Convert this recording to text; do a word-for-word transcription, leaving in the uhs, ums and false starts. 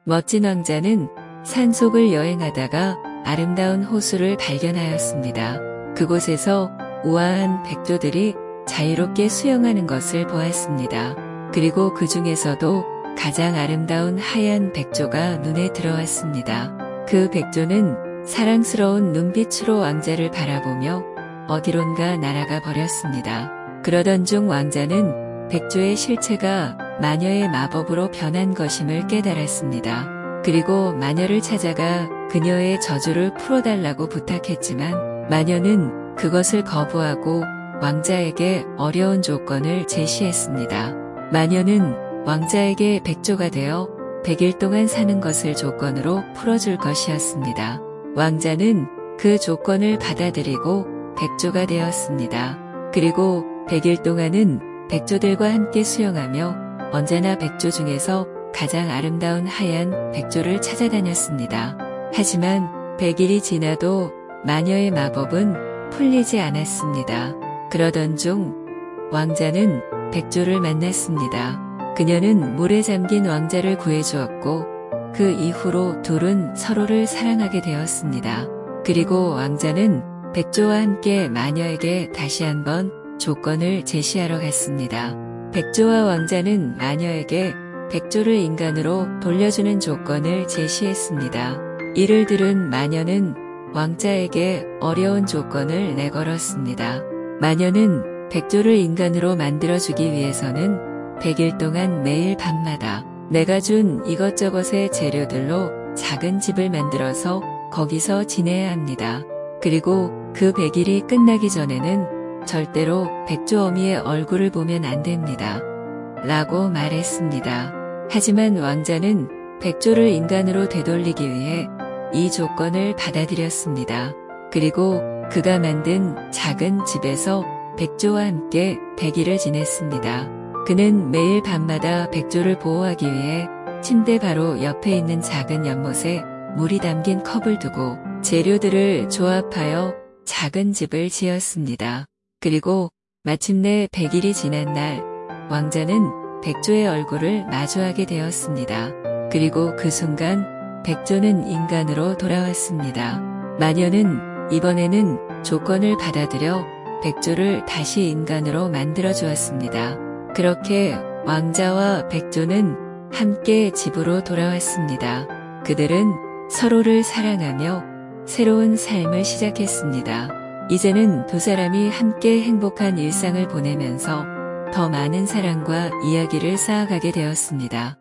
멋진 왕자는 산속을 여행하다가 아름다운 호수를 발견하였습니다. 그곳에서 우아한 백조들이 자유롭게 수영하는 것을 보았습니다. 그리고 그 중에서도 가장 아름다운 하얀 백조가 눈에 들어왔습니다. 그 백조는 사랑스러운 눈빛으로 왕자를 바라보며 어디론가 날아가 버렸습니다. 그러던 중 왕자는 백조의 실체가 마녀의 마법으로 변한 것임을 깨달았습니다. 그리고 마녀를 찾아가 그녀의 저주를 풀어달라고 부탁했지만 마녀는 그것을 거부하고 왕자에게 어려운 조건을 제시했습니다. 마녀는 왕자에게 백조가 되어 백 일 동안 사는 것을 조건으로 풀어줄 것이었습니다. 왕자는 그 조건을 받아들이고 백조가 되었습니다. 그리고 백 일 동안은 백조들과 함께 수영하며 언제나 백조 중에서 가장 아름다운 하얀 백조를 찾아다녔습니다. 하지만 백 일이 지나도 마녀의 마법은 풀리지 않았습니다. 그러던 중 왕자는 백조를 만났습니다. 그녀는 물에 잠긴 왕자를 구해주었고 그 이후로 둘은 서로를 사랑하게 되었습니다. 그리고 왕자는 백조와 함께 마녀에게 다시 한번 조건을 제시하러 갔습니다. 백조와 왕자는 마녀에게 백조를 인간으로 돌려주는 조건을 제시했습니다. 이를 들은 마녀는 왕자에게 어려운 조건을 내걸었습니다. 마녀는 백조를 인간으로 만들어주기 위해서는 백 일 동안 매일 밤마다 내가 준 이것저것의 재료들로 작은 집을 만들어서 거기서 지내야 합니다. 그리고 그 백 일이 끝나기 전에는 절대로 백조 어미의 얼굴을 보면 안 됩니다. 라고 말했습니다. 하지만 왕자는 백조를 인간으로 되돌리기 위해 이 조건을 받아들였습니다. 그리고 그가 만든 작은 집에서 백조와 함께 백 일을 지냈습니다. 그는 매일 밤마다 백조를 보호하기 위해 침대 바로 옆에 있는 작은 연못에 물이 담긴 컵을 두고 재료들을 조합하여 작은 집을 지었습니다. 그리고 마침내 백 일이 지난 날 왕자는 백조의 얼굴을 마주하게 되었습니다. 그리고 그 순간 백조는 인간으로 돌아왔습니다. 마녀는 이번에는 조건을 받아들여 백조를 다시 인간으로 만들어 주었습니다. 그렇게 왕자와 백조는 함께 집으로 돌아왔습니다. 그들은 서로를 사랑하며 새로운 삶을 시작했습니다. 이제는 두 사람이 함께 행복한 일상을 보내면서 더 많은 사랑과 이야기를 쌓아가게 되었습니다.